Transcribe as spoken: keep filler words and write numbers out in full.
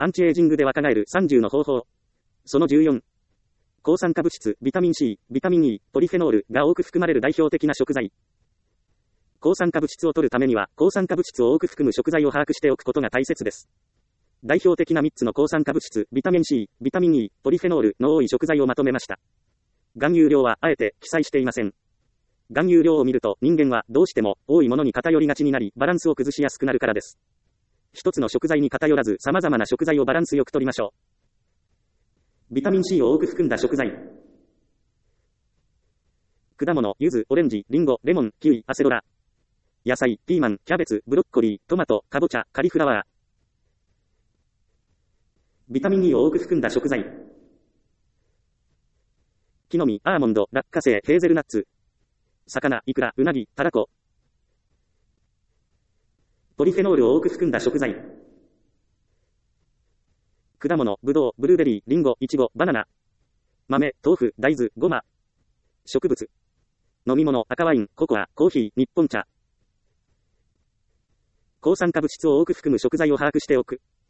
アンチエイジングで若返るさんじゅうの方法。そのじゅうよん。抗酸化物質、ビタミン C、ビタミン E、ポリフェノールが多く含まれる代表的な食材。抗酸化物質を摂るためには、抗酸化物質を多く含む食材を把握しておくことが大切です。代表的なみっつの抗酸化物質、ビタミン C、ビタミン E、ポリフェノールの多い食材をまとめました。含有量はあえて記載していません。含有量を見ると人間はどうしても多いものに偏りがちになりバランスを崩しやすくなるからです。一つの食材に偏らず様々な食材をバランスよく摂りましょう。ビタミン C を多く含んだ食材。果物、柚子、オレンジ、リンゴ、レモン、キウイ、アセロラ。野菜、ピーマン、キャベツ、ブロッコリー、トマト、カボチャ、カリフラワー。ビタミン E を多く含んだ食材。木の実、アーモンド、落花生、ヘーゼルナッツ。魚、イクラ、ウナギ、タラコ。ポリフェノールを多く含んだ食材。果物、ブドウ、ブルーベリー、リンゴ、イチゴ、バナナ。豆、豆腐、大豆、ごま。植物。飲み物、赤ワイン、ココア、コーヒー、日本茶。抗酸化物質を多く含む食材を把握しておく。